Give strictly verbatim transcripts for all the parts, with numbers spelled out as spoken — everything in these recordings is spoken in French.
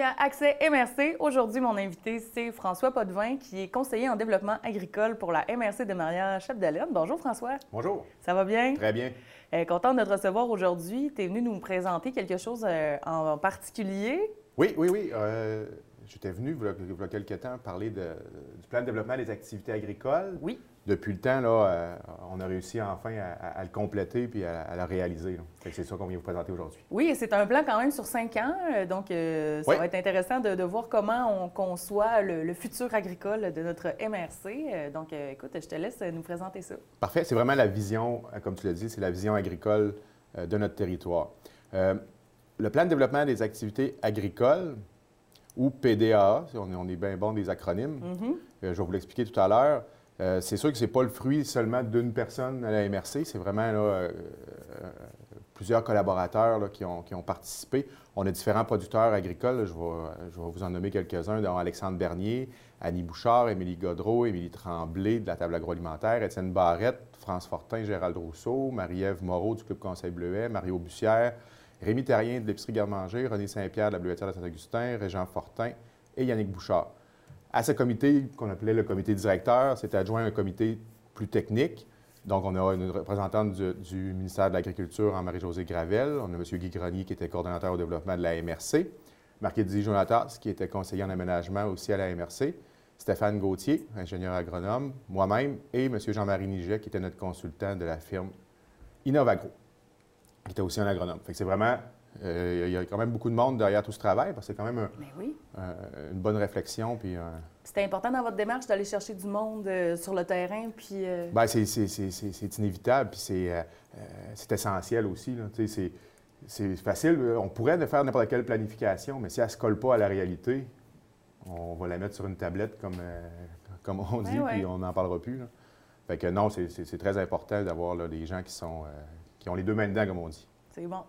bienvenue à Accès M R C. Aujourd'hui, mon invité, c'est François Potvin, qui est conseiller en développement agricole pour la M R C de Maria-Chapdelaine. Bonjour François. Bonjour. Ça va bien? Très bien. Euh, content de te recevoir aujourd'hui. Tu es venu nous présenter quelque chose euh, en particulier. Oui, oui, oui. Euh, J'étais venu, il y a, il y a quelques temps, parler de, du plan de développement des activités agricoles. Oui. Depuis le temps, là, euh, on a réussi enfin à, à le compléter puis à, à le réaliser. C'est ça qu'on vient vous présenter aujourd'hui. Oui, et c'est un plan quand même sur cinq ans, donc euh, ça oui. va être intéressant de, de voir comment on conçoit le, le futur agricole de notre M R C. Euh, donc, euh, écoute, je te laisse nous présenter ça. Parfait. C'est vraiment la vision, comme tu l'as dit, c'est la vision agricole euh, de notre territoire. Euh, le plan de développement des activités agricoles, ou P D A A, on est, on est bien bon des acronymes, mm-hmm. euh, je vais vous l'expliquer tout à l'heure. Euh, c'est sûr que ce n'est pas le fruit seulement d'une personne à la M R C, c'est vraiment là, euh, euh, plusieurs collaborateurs là, qui, ont, qui ont participé. On a différents producteurs agricoles, là, je, vais, je vais vous en nommer quelques-uns, dont Alexandre Bernier, Annie Bouchard, Émilie Godreau, Émilie Tremblay de la table agroalimentaire, Étienne Barrette, France Fortin, Gérald Rousseau, Marie-Ève Moreau du Club Conseil Bleuet, Mario Bussière, Rémi Terrien de l'Épicerie Garde-Manger, René Saint-Pierre de la Bleuetière de Saint-Augustin, Régent Fortin et Yannick Bouchard. À ce comité, qu'on appelait le comité directeur, s'est adjoint un comité plus technique. Donc, on a une représentante du, du ministère de l'Agriculture, Marie-Josée Gravel. On a M. Guy Grenier, qui était coordonnateur au développement de la M R C. Marc-Édouard Jonatas, qui était conseiller en aménagement aussi à la M R C. Stéphane Gauthier, ingénieur agronome. Moi-même et M. Jean-Marie Niget, qui était notre consultant de la firme Innovagro, qui était aussi un agronome. Fait que c'est vraiment... Euh, il y a quand même beaucoup de monde derrière tout ce travail, parce que c'est quand même un, oui. euh, une bonne réflexion. Puis, euh... C'était important dans votre démarche d'aller chercher du monde euh, sur le terrain, puis... Euh... Bien, c'est, c'est, c'est, c'est inévitable, puis c'est, euh, c'est essentiel aussi. C'est, c'est facile. On pourrait faire n'importe quelle planification, mais si elle ne se colle pas à la réalité, on va la mettre sur une tablette, comme, euh, comme on dit, ouais, ouais. puis on n'en parlera plus. Là. Fait que non, c'est, c'est, c'est très important d'avoir là, des gens qui, sont, euh, qui ont les deux mains dedans, comme on dit. C'est bon.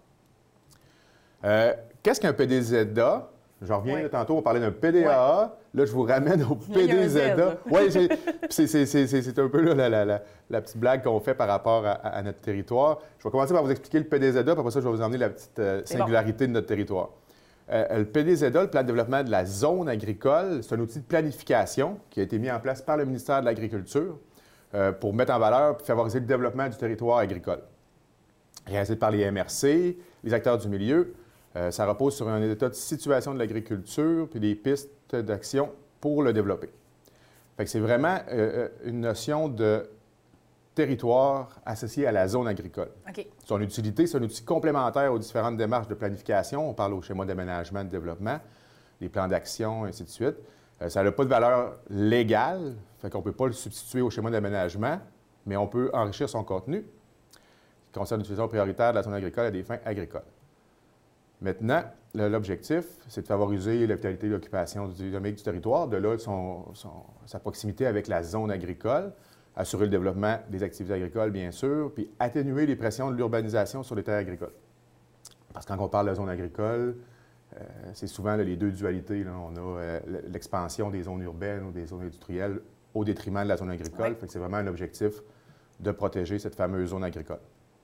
Euh, Qu'est-ce qu'un P D Z A? Je reviens, ouais. là, tantôt, on parlait d'un P D A A. Ouais. Là, je vous ramène au P D Z A. Oui, c'est un peu là, la, la, la, la petite blague qu'on fait par rapport à, à notre territoire. Je vais commencer par vous expliquer le P D Z A, puis après ça, je vais vous emmener la petite euh, singularité bon. de notre territoire. Euh, le P D Z A, le plan de développement de la zone agricole, c'est un outil de planification qui a été mis en place par le ministère de l'Agriculture euh, pour mettre en valeur et favoriser le développement du territoire agricole. Réalisé par les M R C, les acteurs du milieu. Euh, ça repose sur un état de situation de l'agriculture puis des pistes d'action pour le développer. Fait que c'est vraiment euh, une notion de territoire associé à la zone agricole. Okay. Son utilité, c'est un outil complémentaire aux différentes démarches de planification. On parle au schéma d'aménagement, de développement, les plans d'action, ainsi de suite. Euh, ça n'a pas de valeur légale, fait qu'on ne peut pas le substituer au schéma d'aménagement, mais on peut enrichir son contenu qui concerne l'utilisation prioritaire de la zone agricole à des fins agricoles. Maintenant, l'objectif, c'est de favoriser la vitalité de l'occupation dynamique du territoire, de là son, son, sa proximité avec la zone agricole, assurer le développement des activités agricoles, bien sûr, puis atténuer les pressions de l'urbanisation sur les terres agricoles. Parce que quand on parle de zone agricole, euh, c'est souvent là, les deux dualités. Là. On a euh, l'expansion des zones urbaines ou des zones industrielles au détriment de la zone agricole. Oui. Fait que c'est vraiment un objectif de protéger cette fameuse zone agricole.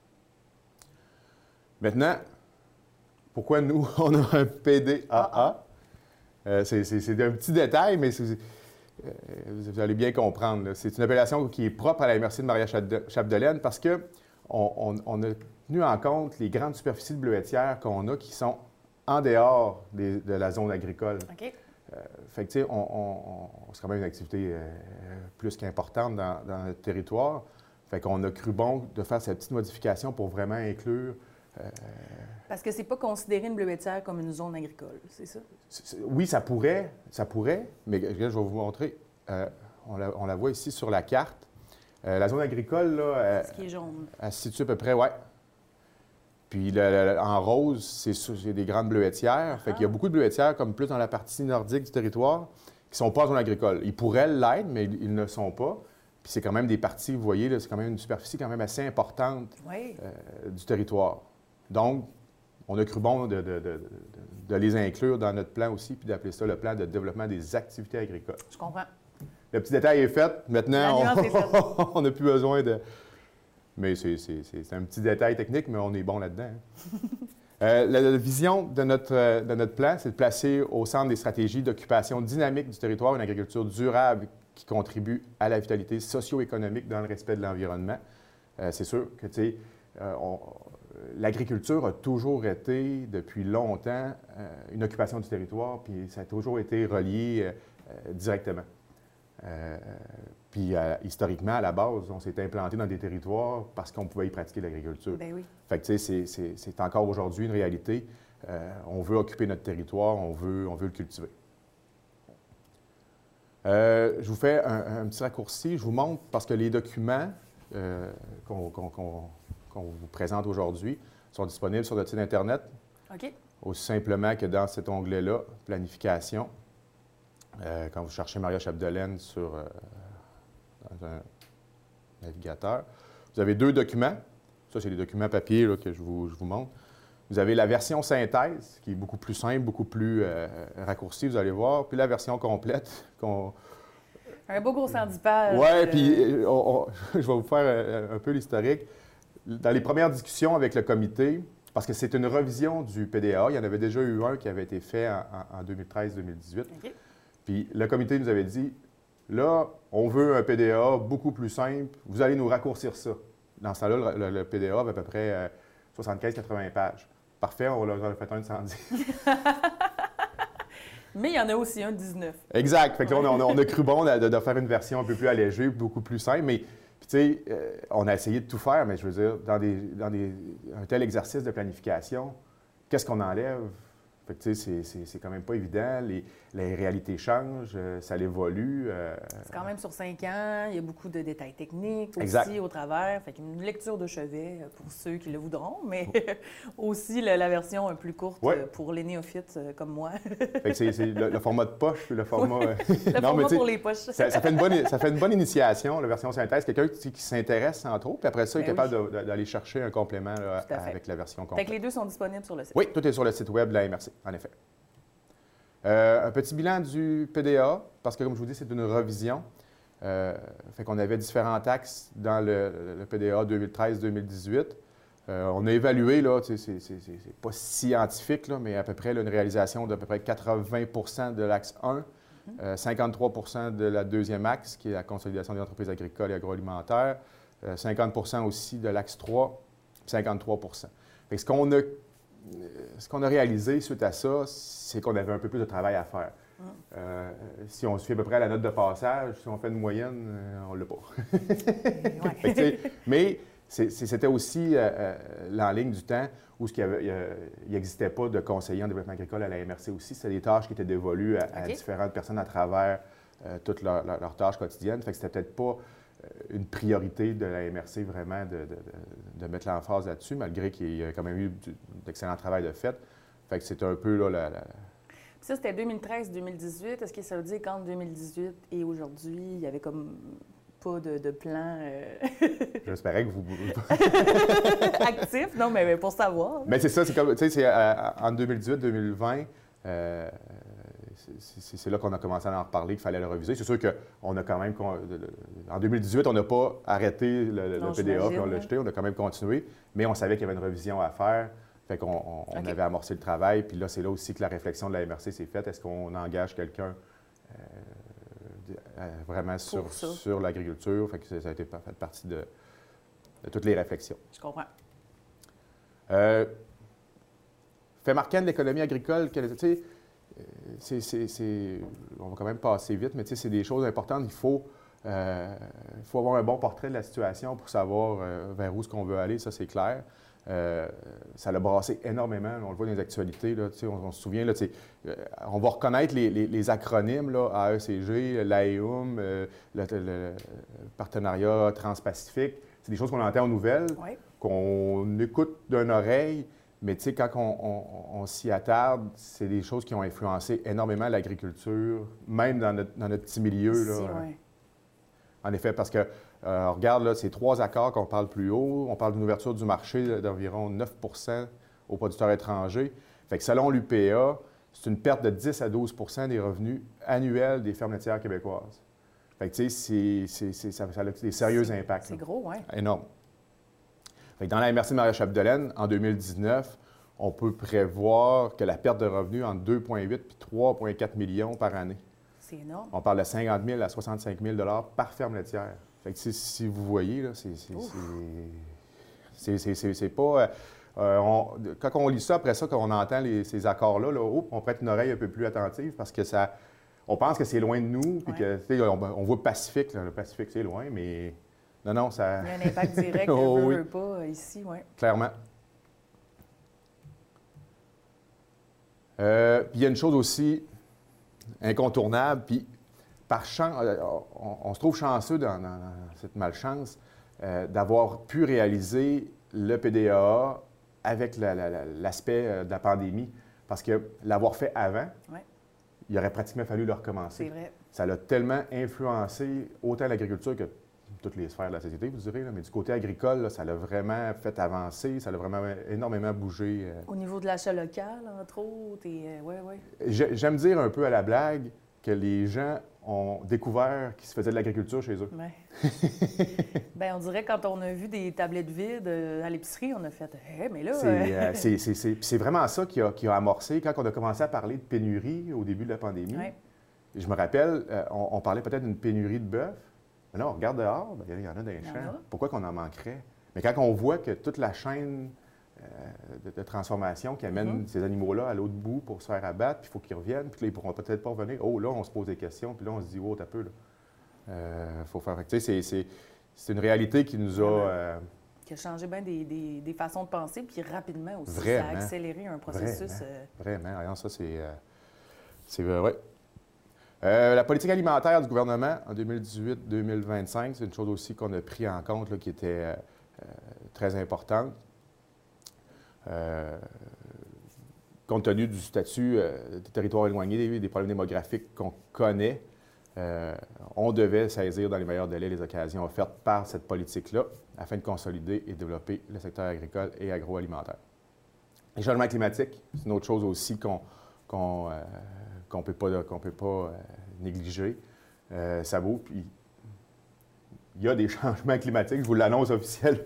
Maintenant, pourquoi nous, on a un P D A A? Euh, c'est un petit détail, mais euh, vous allez bien comprendre. C'est une appellation qui est propre à la M R C de Maria-Chapdelaine parce qu'on on, on a tenu en compte les grandes superficies de bleuetières qu'on a qui sont en dehors des, de la zone agricole. Okay. Euh, fait que, tu sais, on, on, on, c'est quand même une activité euh, plus qu'importante dans, dans notre territoire. Fait qu'on a cru bon de faire cette petite modification pour vraiment inclure... Euh, Parce que c'est pas considéré une bleuetière comme une zone agricole, c'est ça? C est, oui, ça pourrait, ça pourrait, mais je vais vous montrer. Euh, on, la, on la voit ici sur la carte. Euh, la zone agricole, là, euh, ce qui est jaune. Elle se situe à peu près, oui. Puis le, le, en rose, c'est des grandes bleuetières. Uh-huh. Fait qu'il y a beaucoup de bleuetières, comme plus dans la partie nordique du territoire, qui ne sont pas en zone agricole. Ils pourraient l'être, mais ils, ils ne sont pas. Puis c'est quand même des parties, vous voyez, c'est quand même une superficie quand même assez importante oui. euh, du territoire. Donc, on a cru bon de, de, de, de, de les inclure dans notre plan aussi, puis d'appeler ça le plan de développement des activités agricoles. Je comprends. Le petit détail est fait. Maintenant, on n'a plus besoin de... Mais c'est un petit détail technique, mais on est bon là-dedans. Hein. Euh, la, la vision de notre, euh, de notre plan, c'est de placer au centre des stratégies d'occupation dynamique du territoire une agriculture durable qui contribue à la vitalité socio-économique dans le respect de l'environnement. Euh, c'est sûr que, tu sais, euh, l'agriculture a toujours été, depuis longtemps, euh, une occupation du territoire, puis ça a toujours été relié euh, directement. Euh, puis, euh, historiquement, à la base, on s'est implanté dans des territoires parce qu'on pouvait y pratiquer l'agriculture. Bien oui. Fait que, tu sais, c'est encore aujourd'hui une réalité. Euh, on veut occuper notre territoire, on veut, on veut le cultiver. Euh, je vous fais un, un petit raccourci. Je vous montre, parce que les documents euh, qu'on qu'on, qu'on, qu'on vous présente aujourd'hui sont disponibles sur notre site Internet. OK. Aussi simplement que dans cet onglet-là, planification, euh, quand vous cherchez Maria Chapdelaine sur euh, dans un navigateur, vous avez deux documents. Ça, c'est des documents papier là, que je vous, je vous montre. Vous avez la version synthèse, qui est beaucoup plus simple, beaucoup plus euh, raccourcie, vous allez voir, puis la version complète. qu'on... Un beau gros cent dix pages. Oui, euh... puis on, on, je vais vous faire un, un peu l'historique. Dans les premières discussions avec le comité, parce que c'est une revision du P D A, il y en avait déjà eu un qui avait été fait en, en, en deux mille treize deux mille dix-huit. Okay. Puis le comité nous avait dit, là, on veut un P D A beaucoup plus simple, vous allez nous raccourcir ça. Dans ce temps-là, le, le P D A avait à peu près euh, soixante-quinze à quatre-vingts pages. Parfait, on leur a fait un de cent dix. Mais il y en a aussi un de dix-neuf. Exact. Fait que là, on, a, on a cru bon de, de faire une version un peu plus allégée, beaucoup plus simple. Mais, tu sais, euh, on a essayé de tout faire, mais je veux dire, dans, des, dans des, un tel exercice de planification, qu'est-ce qu'on enlève? Fait que, tu sais, c'est quand même pas évident. Les, les réalités changent, euh, ça évolue. Euh... C'est quand même sur cinq ans. Il y a beaucoup de détails techniques aussi exact. Au travers. Fait qu'une lecture de chevet pour ceux qui le voudront, mais aussi la, la version plus courte ouais. pour les néophytes comme moi. Fait que c'est le, le format de poche, le format... Ouais. le non, format mais pour les poches. Ça, ça, fait une bonne, ça fait une bonne initiation, la version synthèse. Quelqu'un qui, qui s'intéresse entre autres, puis après ça, ben est capable oui. d'aller chercher un complément là, avec la version complète. Fait que les deux sont disponibles sur le site. Oui, tout est sur le site web de la M R C. En effet. Euh, un petit bilan du P D A, parce que comme je vous dis, c'est une revision. Euh, fait qu'on avait différents axes dans le, le P D A deux mille treize deux mille dix-huit. Euh, on a évalué, là, c'est pas scientifique, là, mais à peu près là, une réalisation d'à peu près quatre-vingts pour cent de l'axe un, euh, cinquante-trois pour cent de la deuxième axe, qui est la consolidation des entreprises agricoles et agroalimentaires, euh, cinquante pour cent aussi de l'axe trois, cinquante-trois pour cent. Fait que ce qu'on a Ce qu'on a réalisé suite à ça, c'est qu'on avait un peu plus de travail à faire. Mm. Euh, si on suit à peu près à la note de passage, si on fait une moyenne, euh, on ne l'a pas. ouais. que, mais c'était aussi euh, euh, l'en-ligne du temps où il n'existait pas de conseiller en développement agricole à la M R C aussi. C'était des tâches qui étaient dévolues à, okay. à différentes personnes à travers euh, toutes leurs leur, leur tâches quotidiennes. Fait que c'était peut-être pas une priorité de la M R C vraiment de, de, de, de mettre l'emphase là-dessus, malgré qu'il y a quand même eu d'excellent travail de fait. Fait que c'est un peu là, la... la... Ça, c'était deux mille treize deux mille dix-huit. Est-ce que ça veut dire qu'entre deux mille dix-huit et aujourd'hui, il y avait comme pas de, de plan... Euh... J'espérais que vous... Actif? Non, mais pour savoir. Mais c'est ça, c'est comme, tu sais, c'est euh, en deux mille dix-huit deux mille vingt, euh, c'est là qu'on a commencé à en reparler, qu'il fallait le reviser. C'est sûr qu'on a quand même... En deux mille dix-huit, on n'a pas arrêté le, non, le P D A puis on l'a jeté, on a quand même continué, mais on savait qu'il y avait une révision à faire. Fait qu'on on, on okay. avait amorcé le travail, puis là, c'est là aussi que la réflexion de la M R C s'est faite. Est-ce qu'on engage quelqu'un euh, vraiment sur, sur l'agriculture? Fait que ça a été fait partie de, de toutes les réflexions. Je comprends. Euh, fait marquant de l'économie agricole, tu sais, c'est, c'est, c'est, on va quand même passer vite, mais tu sais, c'est des choses importantes. Il faut, euh, il faut avoir un bon portrait de la situation pour savoir euh, vers où est-ce qu'on veut aller, ça c'est clair. Euh, ça l'a brassé énormément, on le voit dans les actualités, là, on, on se souvient, là, euh, on va reconnaître les, les, les acronymes, là, A E C G, l'A E U M, euh, le, le, le partenariat transpacifique, c'est des choses qu'on entend aux nouvelles, oui. qu'on écoute d'une oreille, mais quand on, on, on s'y attarde, c'est des choses qui ont influencé énormément l'agriculture, même dans notre, dans notre petit milieu. Là, si, oui. En effet, parce que Euh, regarde, là, ces trois accords qu'on parle plus haut. On parle d'une ouverture du marché d'environ neuf pour cent aux producteurs étrangers. Fait que selon l'U P A, c'est une perte de dix à douze pour cent des revenus annuels des fermes laitières québécoises. Fait que, tu sais, ça, ça a des sérieux impacts. C'est gros, oui. Énorme. Fait que dans la M R C de Maria Chapdelaine, en deux mille dix-neuf, on peut prévoir que la perte de revenus entre deux virgule huit et trois virgule quatre millions par année. C'est énorme. On parle de cinquante mille à soixante-cinq mille par ferme laitière. Fait que, si vous voyez, là, c'est, c'est, c'est, c'est, c'est, c'est pas... Euh, on, quand on lit ça, après ça, quand on entend les, ces accords-là, là, oh, on prête une oreille un peu plus attentive parce que ça... On pense que c'est loin de nous, puis ouais. que, on, on voit le Pacifique, là, le Pacifique, c'est loin, mais non, non, ça... Il y a un impact direct, oh, veut, oui. veut pas, ici, oui. Clairement. Euh, puis il y a une chose aussi incontournable, puis par chance, on, on se trouve chanceux dans, dans, dans cette malchance euh, d'avoir pu réaliser le P D A A avec la, la, la, l'aspect de la pandémie, parce que l'avoir fait avant, ouais. il aurait pratiquement fallu le recommencer. C'est vrai. Ça l'a tellement influencé autant l'agriculture que toutes les sphères de la société, vous direz, là, mais du côté agricole, là, ça l'a vraiment fait avancer, ça l'a vraiment énormément bougé. Euh... Au niveau de l'achat local, entre autres, et euh, ouais, ouais. J'aime dire un peu à la blague que les gens ont découvert qu'ils se faisaient de l'agriculture chez eux. Ouais. Bien, on dirait quand on a vu des tablettes vides euh, à l'épicerie, on a fait hey, mais là. C'est euh, c'est, c'est, c'est, c'est vraiment ça qui a, qui a amorcé quand on a commencé à parler de pénurie au début de la pandémie. Ouais. Je me rappelle, euh, on, on parlait peut-être d'une pénurie de bœuf. Mais là, on regarde dehors, bien, il y en a dans les champs. Pourquoi qu'on en manquerait? Mais quand on voit que toute la chaîne euh, de, de transformation qui amène mm-hmm. ces animaux-là à l'autre bout pour se faire abattre, puis il faut qu'ils reviennent, puis là, ils ne pourront peut-être pas revenir. Oh, là, on se pose des questions, puis là, on se dit, oh, t'as peu, là. Euh, faut faire. Tu sais, c'est, c'est, c'est une réalité qui nous a. Euh... Qui a changé bien des, des, des façons de penser, puis rapidement aussi. Vraiment. Ça a accéléré un processus. Vraiment. Euh... Vraiment. Alors, ça, c'est. Euh, c'est vrai. Euh, la politique alimentaire du gouvernement en deux mille dix-huit deux mille vingt-cinq, c'est une chose aussi qu'on a pris en compte là, qui était euh, très importante. Euh, compte tenu du statut euh, des territoires éloignés, des problèmes démographiques qu'on connaît, euh, on devait saisir dans les meilleurs délais les occasions offertes par cette politique-là afin de consolider et développer le secteur agricole et agroalimentaire. Les changements climatiques, c'est une autre chose aussi qu'on qu'on euh, qu'on ne peut pas, qu'on peut pas euh, négliger. Euh, ça vaut, puis il y a des changements climatiques, je vous l'annonce officiellement.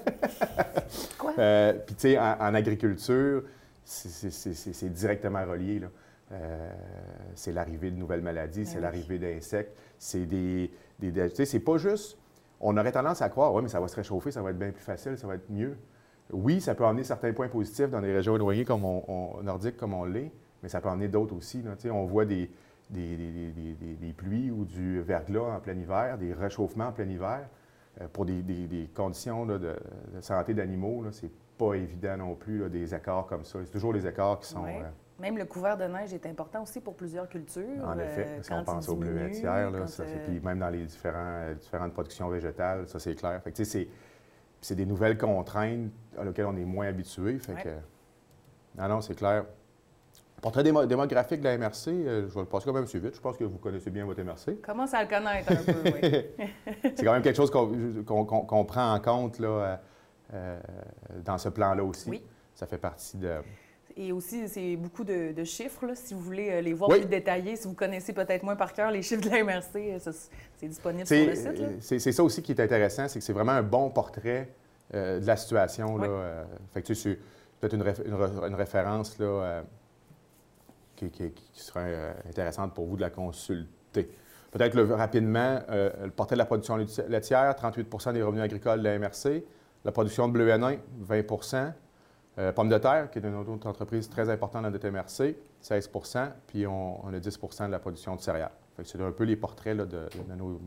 Quoi? Euh, puis, tu sais, en, en agriculture, c'est, c'est, c'est, c'est directement relié, là. Euh, c'est l'arrivée de nouvelles maladies, mais c'est oui. l'arrivée d'insectes, c'est des... des, des tu sais, c'est pas juste... On aurait tendance à croire, oui, mais ça va se réchauffer, ça va être bien plus facile, ça va être mieux. Oui, ça peut amener certains points positifs dans des régions éloignées comme on, on, nordiques comme on l'est, mais ça peut emmener d'autres aussi. Là. On voit des, des, des, des, des pluies ou du verglas en plein hiver, des réchauffements en plein hiver. Euh, pour des, des, des conditions là, de, de santé d'animaux, c'est pas évident non plus, là, des écarts comme ça. C'est toujours les écarts qui sont... Oui. Euh... Même le couvert de neige est important aussi pour plusieurs cultures. En effet, euh, si on pense aux bleuetières, là, ça, euh... puis même dans les différents, différentes productions végétales, ça c'est clair. Fait que, c'est, c'est des nouvelles contraintes auxquelles on est moins habitué. Fait ouais. que... Non, non, c'est clair. Portrait démo- démographique de la M R C, euh, je vais le passer quand même assez vite. Je pense que vous connaissez bien votre M R C. Commence à le connaître un peu, oui. C'est quand même quelque chose qu'on, qu'on, qu'on, qu'on prend en compte là, euh, dans ce plan-là aussi. Oui. Ça fait partie de... Et aussi, c'est beaucoup de, de chiffres, là, si vous voulez les voir oui. plus détaillés. Si vous connaissez peut-être moins par cœur les chiffres de la M R C, ça, c'est disponible c'est, sur le site. Là. C'est, c'est ça aussi qui est intéressant, c'est que c'est vraiment un bon portrait euh, de la situation. Là, oui. euh, fait que, tu sais, c'est peut-être une, réf- une, une référence là, euh, qui, qui, qui serait euh, intéressante pour vous de la consulter. Peut-être le, rapidement, euh, le portrait de la production laitière, trente-huit pour cent des revenus agricoles de la M R C. La production de bleu N un, vingt pour cent. Euh, Pommes de terre, qui est une autre entreprise très importante dans notre M R C, seize pour cent. Puis on, on a dix pour cent de la production de céréales. Fait que c'est un peu les portraits là, de, de nos euh,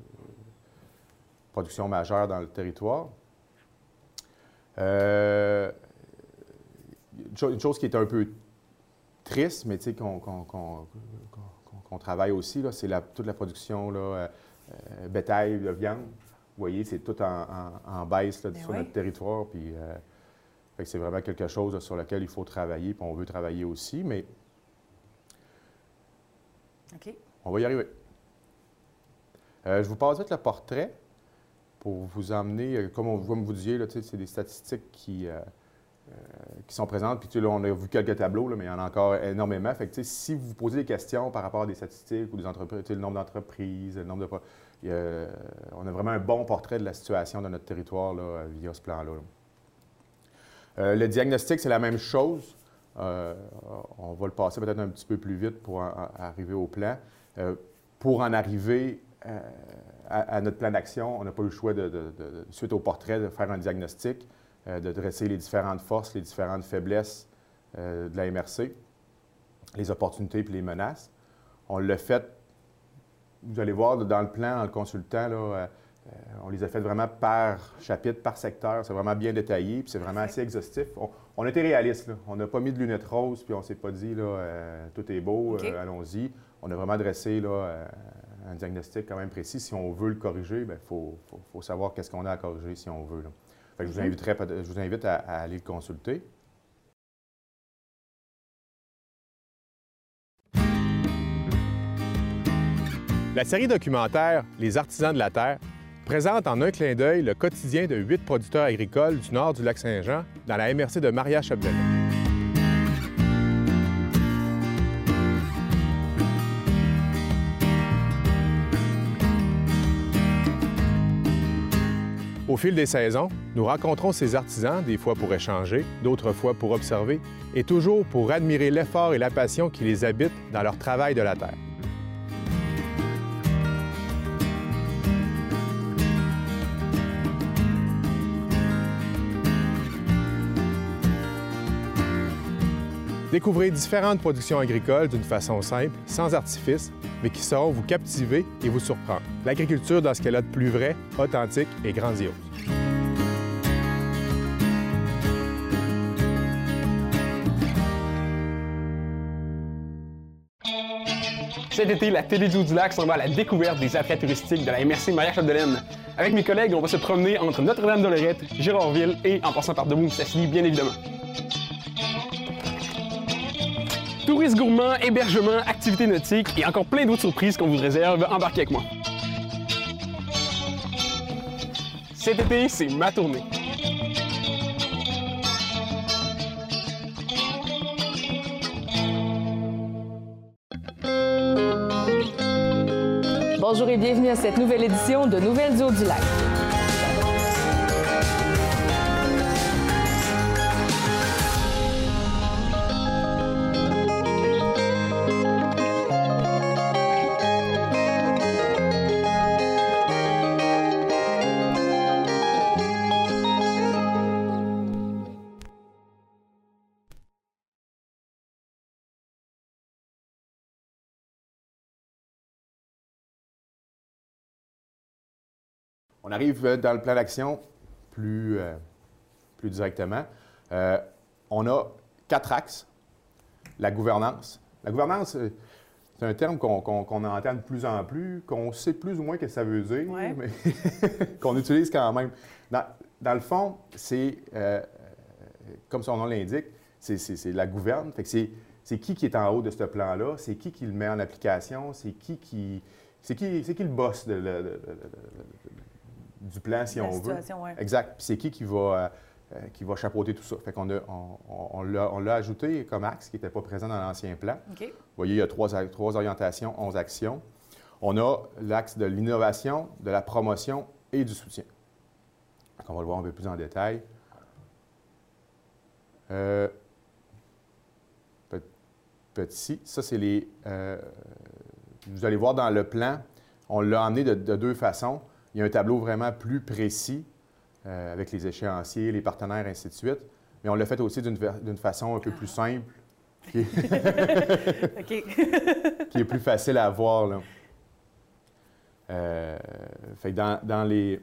productions majeures dans le territoire. Euh, une chose qui est un peu triste, mais qu'on, qu'on, qu'on, qu'on, qu'on travaille aussi, là, c'est la, toute la production là, euh, bétail de viande. Vous voyez, c'est tout en, en, en baisse là, sur oui. notre territoire. Puis, euh, fait que c'est vraiment quelque chose là, sur lequel il faut travailler, puis on veut travailler aussi, mais okay. on va y arriver. Euh, je vous passe vite le portrait pour vous emmener, comme, on, comme vous disiez, là, c'est des statistiques qui, euh, euh, qui sont présentes. Puis là, on a vu quelques tableaux, là, mais il y en a encore énormément. Fait que, si vous vous posez des questions par rapport à des statistiques ou des entreprises, le nombre d'entreprises, le nombre de... Euh, on a vraiment un bon portrait de la situation de notre territoire là, via ce plan-là. Là. Euh, le diagnostic, c'est la même chose. Euh, on va le passer peut-être un petit peu plus vite pour en, en, arriver au plan. Euh, pour en arriver euh, à, à notre plan d'action, on n'a pas eu le choix, de, de, de, suite au portrait, de faire un diagnostic, euh, de dresser les différentes forces, les différentes faiblesses euh, de la M R C, les opportunités et les menaces. On l'a fait, vous allez voir dans le plan, en le consultant, là, euh, on les a fait vraiment par chapitre, par secteur. C'est vraiment bien détaillé, puis c'est vraiment assez exhaustif. On, on a été réaliste, là. On n'a pas mis de lunettes roses, puis on ne s'est pas dit, là, euh, tout est beau, okay. euh, allons-y. On a vraiment dressé là, euh, un diagnostic quand même précis. Si on veut le corriger, il faut, faut, faut savoir qu'est-ce qu'on a à corriger si on veut. Là. Fait que je, vous inviterai, je vous invite à, à aller le consulter. La série documentaire « Les artisans de la terre » présente en un clin d'œil le quotidien de huit producteurs agricoles du nord du Lac-Saint-Jean dans la M R C de Maria-Chapdelaine. Au fil des saisons, nous rencontrons ces artisans, des fois pour échanger, d'autres fois pour observer, et toujours pour admirer l'effort et la passion qui les habitent dans leur travail de la terre. Découvrez différentes productions agricoles d'une façon simple, sans artifice, mais qui sauront vous captiver et vous surprendre. L'agriculture dans ce qu'elle a de plus vrai, authentique et grandiose. Cet été, la Télé du Lac s'en va à la découverte des attraits touristiques de la M R C Maria-Chapdelaine. Avec mes collègues, on va se promener entre Notre-Dame-de-Lorette, Girardville et en passant par Debout-Mistassini, bien évidemment. Tourisme gourmand, hébergement, activités nautiques et encore plein d'autres surprises qu'on vous réserve. Embarquez avec moi. Cet été, c'est ma tournée. Bonjour et bienvenue à cette nouvelle édition de Nouvelles du Haut-du-Lac. On arrive dans le plan d'action plus, euh, plus directement. Euh, on a quatre axes. La gouvernance. La gouvernance, c'est un terme qu'on qu'on, qu'on entend de plus en plus, qu'on sait plus ou moins ce que ça veut dire, ouais. mais qu'on utilise quand même. Dans, dans le fond, c'est, euh, comme son nom l'indique, c'est la gouverne. Fait que c'est qui qui est en haut de ce plan-là, c'est qui qui le met en application, c'est qui qui... C'est qui, qui le boss de, de, de, de, de du plan, si la on veut. Ouais. Exact. Puis c'est qui qui va, euh, qui va chapeauter tout ça. Fait qu'on a, on, on, on l'a ajouté comme axe qui n'était pas présent dans l'ancien plan. Okay. Vous voyez, il y a trois, trois orientations, onze actions. On a l'axe de l'innovation, de la promotion et du soutien. Donc, on va le voir un peu plus en détail. Euh, petit, ça, c'est les... Euh, vous allez voir dans le plan, on l'a emmené de, de deux façons. Il y a un tableau vraiment plus précis euh, avec les échéanciers, les partenaires, ainsi de suite. Mais on l'a fait aussi d'une façon un peu plus simple, qui est, qui est plus facile à voir. Là. Euh, fait que dans, dans les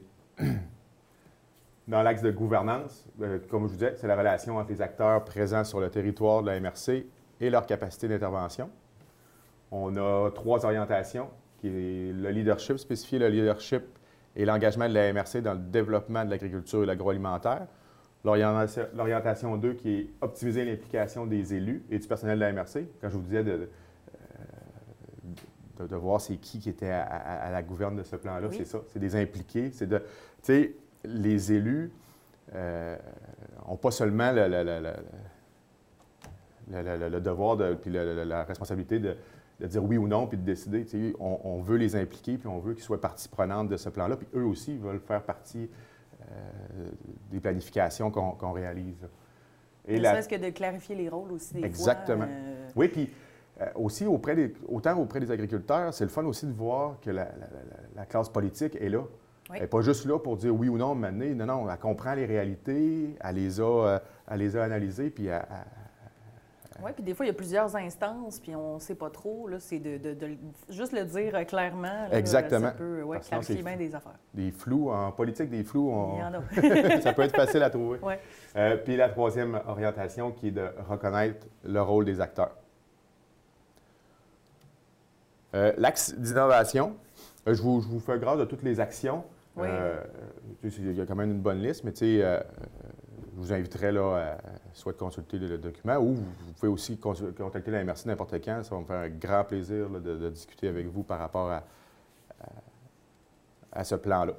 dans l'axe de gouvernance, euh, comme je vous disais, c'est la relation entre les acteurs présents sur le territoire de la M R C et leur capacité d'intervention. On a trois orientations, qui est le leadership, spécifier le leadership et l'engagement de la M R C dans le développement de l'agriculture et l'agroalimentaire. L'orientation deux, qui est optimiser l'implication des élus et du personnel de la M R C. Quand je vous disais de, de, de, de voir c'est qui qui était à, à, à la gouverne de ce plan-là, oui. C'est ça. C'est des impliqués. C'est de, tu sais, les élus n'ont euh, pas seulement le, le, le, le, le, le devoir de, puis le, la responsabilité de de dire oui ou non, puis de décider. On, on veut les impliquer, puis on veut qu'ils soient partie prenante de ce plan-là, puis eux aussi veulent faire partie euh, des planifications qu'on qu'on réalise. Ne serait-ce que de clarifier les rôles aussi des Exactement. fois. Euh... Oui, puis euh, aussi, auprès des, autant auprès des agriculteurs, c'est le fun aussi de voir que la, la, la, la classe politique est là. Oui. Elle n'est pas juste là pour dire oui ou non, maintenant. Non, non, elle comprend les réalités, elle les a, euh, elle les a analysées, puis elle, elle, oui, puis des fois, il y a plusieurs instances, puis on ne sait pas trop. C'est de, de, de juste le dire clairement. Là, exactement. Ça peut ouais, clarifier bien des affaires. Des flous. En politique, des flous, on... il y en a. Ça peut être facile à trouver. Ouais. Euh, puis la troisième orientation qui est de reconnaître le rôle des acteurs. Euh, L'axe d'innovation, euh, je, vous, je vous fais grâce de toutes les actions. Oui. Euh, il y a quand même une bonne liste, mais tu sais, euh, je vous inviterai là, à soit de consulter le, le document ou vous, vous pouvez aussi contacter la M R C n'importe quand. Ça va me faire un grand plaisir là, de, de discuter avec vous par rapport à, à, à ce plan-là.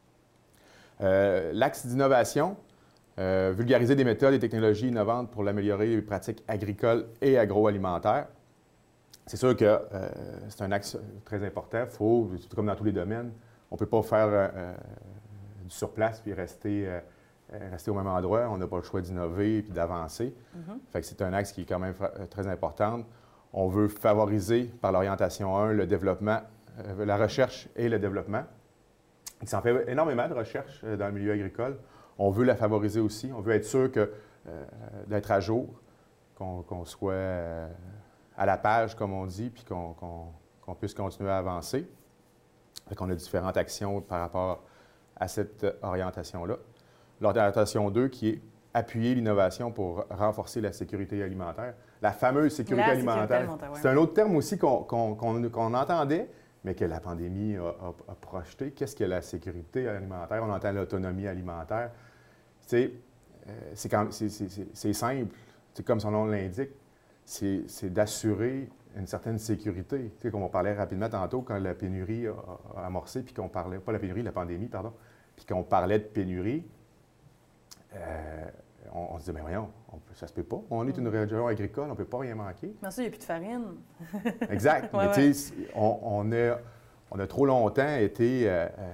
Euh, L'axe d'innovation, euh, vulgariser des méthodes et technologies innovantes pour améliorer les pratiques agricoles et agroalimentaires. C'est sûr que euh, c'est un axe très important. Il faut, comme dans tous les domaines, on ne peut pas faire euh, du surplace puis rester, euh, rester au même endroit. On n'a pas le choix d'innover et d'avancer. Mm-hmm. Fait que c'est un axe qui est quand même très important. On veut favoriser par l'orientation un le développement, euh, la recherche et le développement. Il s'en fait énormément de recherche dans le milieu agricole. On veut la favoriser aussi. On veut être sûr que, euh, d'être à jour, qu'on, qu'on soit euh, à la page, comme on dit, puis qu'on, qu'on, qu'on puisse continuer à avancer. Fait qu'on a différentes actions par rapport à cette orientation-là. L'orientation deux, qui est appuyer l'innovation pour renforcer la sécurité alimentaire. La fameuse sécurité la alimentaire. Sécurité alimentaire ouais. C'est un autre terme aussi qu'on, qu'on, qu'on, qu'on entendait, mais que la pandémie a, a, a projeté. Qu'est-ce que la sécurité alimentaire? On entend l'autonomie alimentaire. C'est, euh, c'est, quand, c'est, c'est, c'est, c'est simple. C'est comme son nom l'indique. C'est, c'est d'assurer une certaine sécurité. Tu sais, comme on parlait rapidement tantôt, quand la pénurie a, a amorcé, puis qu'on parlait, pas la pénurie, la pandémie, pardon, puis qu'on parlait de pénurie, euh, on, on se dit, mais voyons, on peut, ça se peut pas. On est une région agricole, on ne peut pas rien manquer. Mais ça, il n'y a plus de farine. Exact. ouais, mais ouais. tu sais, on, on, a, on a trop longtemps été... Euh, euh,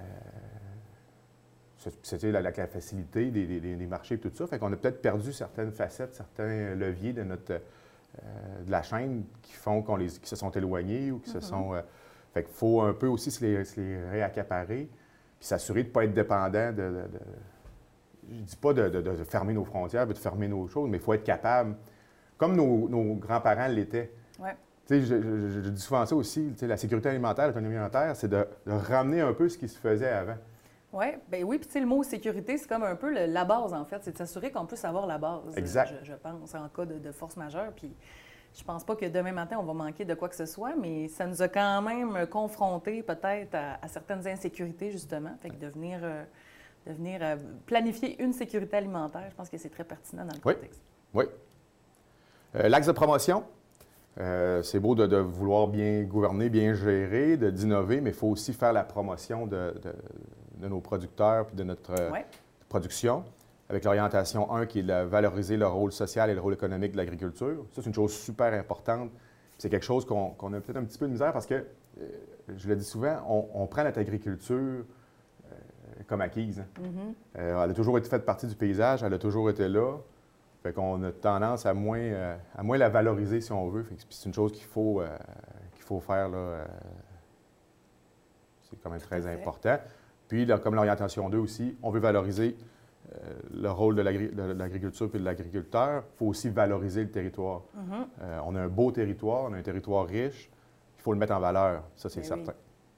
c'était la, la, la facilité des, des, des marchés et tout ça. Fait qu'on a peut-être perdu certaines facettes, certains leviers de notre... Euh, de la chaîne qui font qu'on les, qui se sont éloignés ou qui mm-hmm. se sont... Euh, fait qu'il faut un peu aussi se les, se les réaccaparer puis s'assurer de ne pas être dépendant de... de, de je ne dis pas de, de, de fermer nos frontières, de fermer nos choses, mais il faut être capable, comme nos, nos grands-parents l'étaient. Ouais. Tu sais, je, je, je, je dis souvent ça aussi, tu sais, la sécurité alimentaire, l'autonomie alimentaire, c'est de, de ramener un peu ce qui se faisait avant. Ouais, ben oui, puis tu sais, le mot sécurité, c'est comme un peu le, la base, en fait. C'est de s'assurer qu'on puisse avoir la base, exact. Je, je pense, en cas de, de force majeure. Puis je pense pas que demain matin, on va manquer de quoi que ce soit, mais ça nous a quand même confrontés peut-être à, à certaines insécurités, justement. Fait que de venir, euh, de venir euh, planifier une sécurité alimentaire, je pense que c'est très pertinent dans le contexte. Oui. oui. Euh, l'axe de promotion, euh, c'est beau de, de vouloir bien gouverner, bien gérer, de, d'innover, mais il faut aussi faire la promotion de, de de nos producteurs puis de notre euh, ouais. production, avec l'orientation un qui est de valoriser le rôle social et le rôle économique de l'agriculture. Ça, c'est une chose super importante. C'est quelque chose qu'on, qu'on a peut-être un petit peu de misère parce que, euh, je le dis souvent, on, on prend notre agriculture euh, comme acquise. Hein. Mm-hmm. Euh, elle a toujours été faite partie du paysage, elle a toujours été là. Fait qu'on a tendance à moins, euh, à moins la valoriser, si on veut. Fait que c'est une chose qu'il faut, euh, qu'il faut faire, là. Euh, c'est quand même très important. Puis, là, comme l'orientation deux aussi, on veut valoriser euh, le rôle de, l'agri- de l'agriculture et de l'agriculteur. Il faut aussi valoriser le territoire. Mm-hmm. Euh, on a un beau territoire, on a un territoire riche. Il faut le mettre en valeur, ça, c'est Mais certain.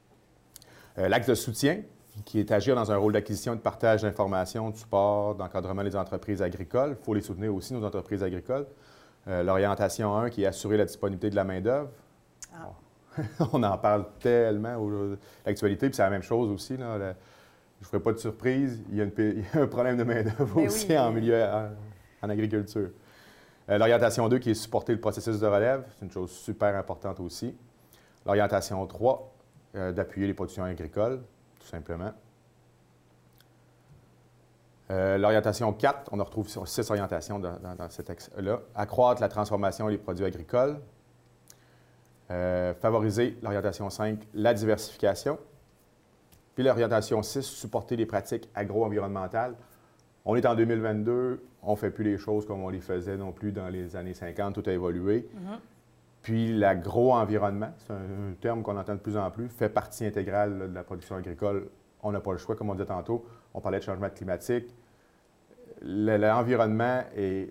Oui. Euh, l'axe de soutien, qui est agir dans un rôle d'acquisition et de partage d'informations, de support, d'encadrement des entreprises agricoles. Il faut les soutenir aussi, nos entreprises agricoles. Euh, l'orientation un, qui est assurer la disponibilité de la main-d'œuvre. Ah. Bon. On en parle tellement, l'actualité, puis c'est la même chose aussi. Là, la, je ne ferai pas de surprise, il y a, une, il y a un problème de main-d'œuvre aussi oui, en oui. milieu, en, en agriculture. Euh, l'orientation deux qui est supporter le processus de relève, c'est une chose super importante aussi. L'orientation trois, euh, d'appuyer les productions agricoles, tout simplement. Euh, l'orientation quatre, on en retrouve six orientations dans, dans, dans ce texte-là. Accroître la transformation des produits agricoles. Euh, favoriser l'orientation cinq, la diversification. Puis l'orientation six, supporter les pratiques agro-environnementales. On est en deux mille vingt-deux, on ne fait plus les choses comme on les faisait non plus dans les années cinquante, tout a évolué. Mm-hmm. Puis l'agro-environnement, c'est un, un terme qu'on entend de plus en plus, fait partie intégrale là, de la production agricole. On n'a pas le choix, comme on disait tantôt. On parlait de changement climatique. L'environnement est,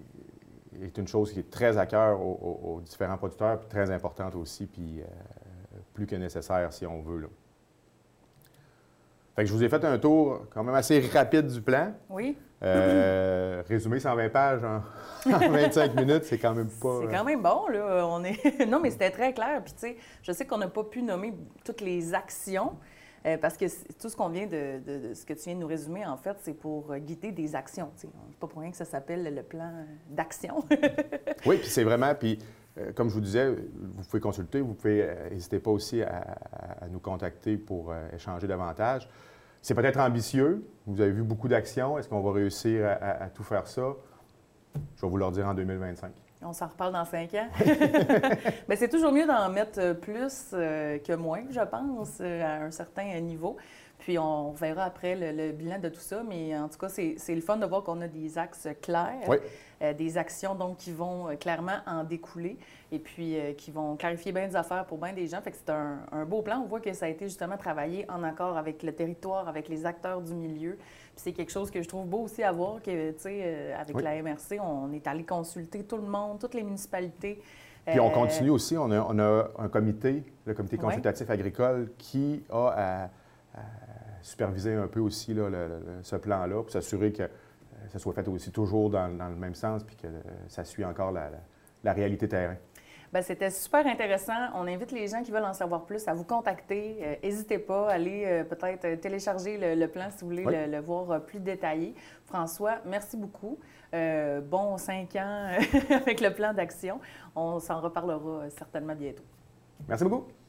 est une chose qui est très à cœur aux, aux, aux différents producteurs, puis très importante aussi, puis euh, plus que nécessaire si on veut. Là. Fait que je vous ai fait un tour quand même assez rapide du plan. Oui. Euh, résumé cent vingt pages en, en vingt-cinq minutes, c'est quand même pas... C'est quand même bon, là. On est... non, mais c'était très clair. Puis, tu sais, je sais qu'on n'a pas pu nommer toutes les actions, euh, parce que tout ce qu'on vient de, de, de... ce que tu viens de nous résumer, en fait, c'est pour guider des actions. C'est pas pour rien que ça s'appelle le plan d'action. Oui, puis c'est vraiment... Puis, euh, comme je vous disais, vous pouvez consulter, vous pouvez... N'hésitez euh, pas aussi à, à, à nous contacter pour euh, échanger davantage. C'est peut-être ambitieux. Vous avez vu beaucoup d'actions. Est-ce qu'on va réussir à, à, à tout faire ça? Je vais vous le dire en deux mille vingt-cinq. On s'en reparle dans cinq ans. Bien, c'est toujours mieux d'en mettre plus euh, que moins, je pense, à un certain niveau. Puis on verra après le, le bilan de tout ça. Mais en tout cas, c'est le fun de voir qu'on a des axes clairs, oui. euh, des actions donc qui vont euh, clairement en découler et puis euh, qui vont clarifier bien des affaires pour bien des gens. Fait que c'est un, un beau plan. On voit que ça a été justement travaillé en accord avec le territoire, avec les acteurs du milieu. Puis c'est quelque chose que je trouve beau aussi à voir, que, tu sais, euh, avec oui. la M R C, on est allé consulter tout le monde, toutes les municipalités. Puis on continue aussi, on a, on a un comité, le comité consultatif oui. agricole, qui a à, à superviser un peu aussi là, le, le, ce plan-là pour s'assurer que euh, ça soit fait aussi toujours dans, dans le même sens puis que euh, ça suit encore la, la, la réalité terrain. Bien, c'était super intéressant. On invite les gens qui veulent en savoir plus à vous contacter. N'hésitez euh, pas à aller euh, peut-être télécharger le, le plan si vous voulez oui. le, le voir plus détaillé. François, merci beaucoup. Euh, bon cinq ans avec le plan d'action. On s'en reparlera certainement bientôt. Merci beaucoup.